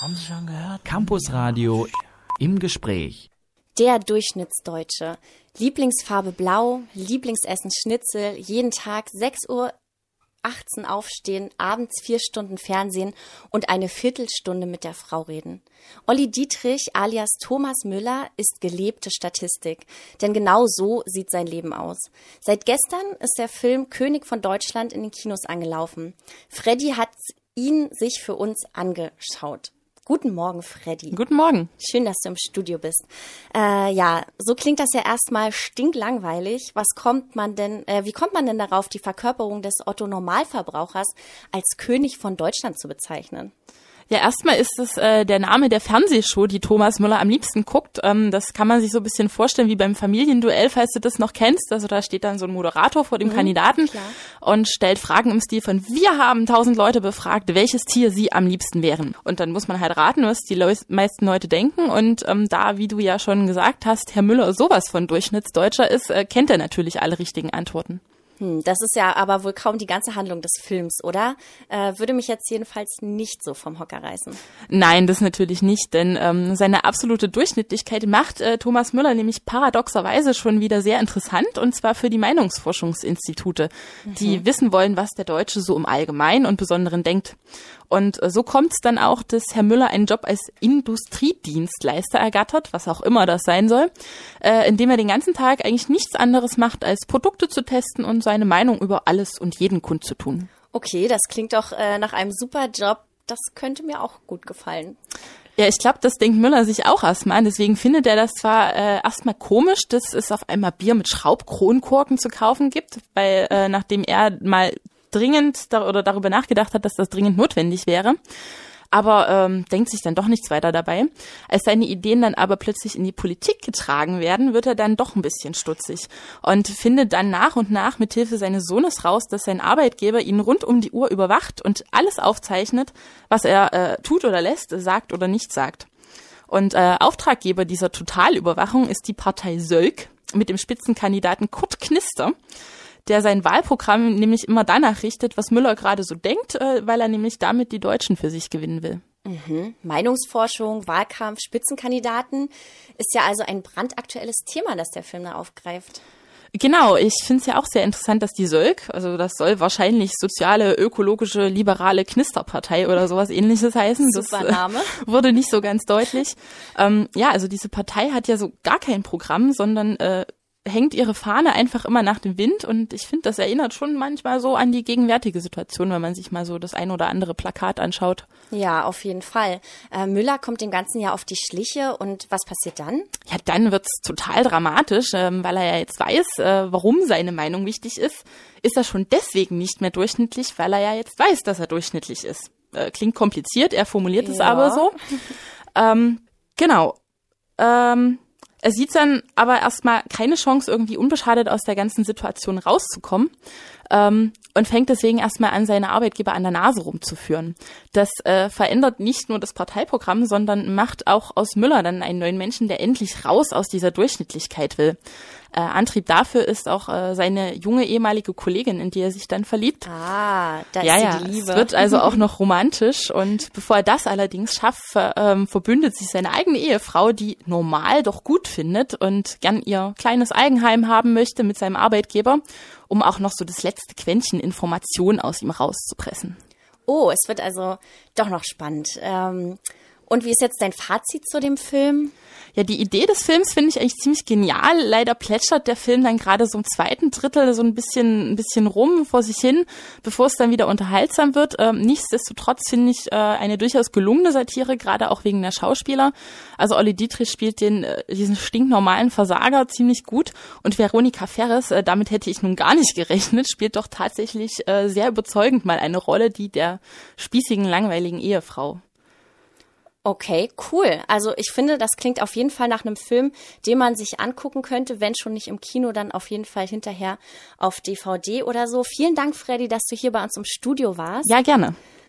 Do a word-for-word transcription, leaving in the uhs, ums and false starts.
Haben Sie schon gehört? Campusradio im Gespräch. Der Durchschnittsdeutsche. Lieblingsfarbe blau, Lieblingsessen Schnitzel, jeden Tag sechs Uhr achtzehn aufstehen, abends vier Stunden Fernsehen und eine Viertelstunde mit der Frau reden. Olli Dietrich alias Thomas Müller ist gelebte Statistik, denn genau so sieht sein Leben aus. Seit gestern ist der Film König von Deutschland in den Kinos angelaufen. Freddy hat ihn sich für uns angeschaut. Guten Morgen, Freddy. Guten Morgen. Schön, dass du im Studio bist. Äh, ja, so klingt das ja erstmal stinklangweilig. Was kommt man denn, äh, wie kommt man denn darauf, die Verkörperung des Otto-Normalverbrauchers als König von Deutschland zu bezeichnen? Ja, erstmal ist es äh, der Name der Fernsehshow, die Thomas Müller am liebsten guckt. Ähm, das kann man sich so ein bisschen vorstellen wie beim Familienduell, falls du das noch kennst. Also da steht dann so ein Moderator vor dem mhm, Kandidaten klar. und stellt Fragen im Stil von: Wir haben tausend Leute befragt, welches Tier sie am liebsten wären. Und dann muss man halt raten, was die Leu- meisten Leute denken. Und ähm, da, wie du ja schon gesagt hast, Herr Müller sowas von Durchschnittsdeutscher ist, äh, kennt er natürlich alle richtigen Antworten. Hm, das ist ja aber wohl kaum die ganze Handlung des Films, oder? Äh, würde mich jetzt jedenfalls nicht so vom Hocker reißen. Nein, das natürlich nicht, denn ähm, seine absolute Durchschnittlichkeit macht äh, Thomas Müller nämlich paradoxerweise schon wieder sehr interessant, und zwar für die Meinungsforschungsinstitute, mhm. die wissen wollen, was der Deutsche so im Allgemeinen und Besonderen denkt. Und äh, so kommt es dann auch, dass Herr Müller einen Job als Industriedienstleister ergattert, was auch immer das sein soll, äh, indem er den ganzen Tag eigentlich nichts anderes macht, als Produkte zu testen und seine Meinung über alles und jeden kundzutun. Okay, das klingt doch äh, nach einem super Job. Das könnte mir auch gut gefallen. Ja, ich glaube, das denkt Müller sich auch erstmal an. Deswegen findet er das zwar äh, erstmal komisch, dass es auf einmal Bier mit Schraubkronkorken zu kaufen gibt, weil äh, nachdem er mal dringend da, oder darüber nachgedacht hat, dass das dringend notwendig wäre. Aber ähm, denkt sich dann doch nichts weiter dabei. Als seine Ideen dann aber plötzlich in die Politik getragen werden, wird er dann doch ein bisschen stutzig und findet dann nach und nach mit Hilfe seines Sohnes raus, dass sein Arbeitgeber ihn rund um die Uhr überwacht und alles aufzeichnet, was er äh, tut oder lässt, sagt oder nicht sagt. Und äh, Auftraggeber dieser Totalüberwachung ist die Partei Sölk mit dem Spitzenkandidaten Kurt Knister, der sein Wahlprogramm nämlich immer danach richtet, was Müller gerade so denkt, äh, weil er nämlich damit die Deutschen für sich gewinnen will. Mhm. Meinungsforschung, Wahlkampf, Spitzenkandidaten ist ja also ein brandaktuelles Thema, das der Film da aufgreift. Genau, ich finde es ja auch sehr interessant, dass die Sölk, also das soll wahrscheinlich soziale, ökologische, liberale Knisterpartei oder sowas Ähnliches heißen. Super das Name. Äh, wurde nicht so ganz deutlich. Ähm, ja, also diese Partei hat ja so gar kein Programm, sondern äh, hängt ihre Fahne einfach immer nach dem Wind, und ich finde, das erinnert schon manchmal so an die gegenwärtige Situation, wenn man sich mal so das ein oder andere Plakat anschaut. Ja, auf jeden Fall. Äh, Müller kommt dem Ganzen ja auf die Schliche, und was passiert dann? Ja, dann wird's total dramatisch, ähm, weil er ja jetzt weiß, äh, warum seine Meinung wichtig ist. Ist er schon deswegen nicht mehr durchschnittlich, weil er ja jetzt weiß, dass er durchschnittlich ist. Äh, klingt kompliziert, er formuliert es ja. aber so. Ähm, genau. Ähm, Er sieht dann aber erstmal keine Chance, irgendwie unbeschadet aus der ganzen Situation rauszukommen, ähm, und fängt deswegen erstmal an, seine Arbeitgeber an der Nase rumzuführen. Das äh, verändert nicht nur das Parteiprogramm, sondern macht auch aus Müller dann einen neuen Menschen, der endlich raus aus dieser Durchschnittlichkeit will. Äh, Antrieb dafür ist auch äh, seine junge ehemalige Kollegin, in die er sich dann verliebt. Ah, da ist ja, sie ja, die Liebe. Es wird also auch noch romantisch, und bevor er das allerdings schafft, ver, ähm, verbündet sich seine eigene Ehefrau, die normal doch gut findet und gern ihr kleines Eigenheim haben möchte mit seinem Arbeitgeber, um auch noch so das letzte Quäntchen Information aus ihm rauszupressen. Oh, es wird also doch noch spannend. Ähm, und wie ist jetzt dein Fazit zu dem Film? Ja, die Idee des Films finde ich eigentlich ziemlich genial. Leider plätschert der Film dann gerade so im zweiten Drittel so ein bisschen ein bisschen rum vor sich hin, bevor es dann wieder unterhaltsam wird. Ähm, nichtsdestotrotz finde ich äh, eine durchaus gelungene Satire, gerade auch wegen der Schauspieler. Also Olli Dietrich spielt den äh, diesen stinknormalen Versager ziemlich gut, und Veronika Ferres, äh, damit hätte ich nun gar nicht gerechnet, spielt doch tatsächlich äh, sehr überzeugend mal eine Rolle, die der spießigen, langweiligen Ehefrau. Okay, cool. Also ich finde, das klingt auf jeden Fall nach einem Film, den man sich angucken könnte, wenn schon nicht im Kino, dann auf jeden Fall hinterher auf D V D oder so. Vielen Dank, Freddy, dass du hier bei uns im Studio warst. Ja, gerne.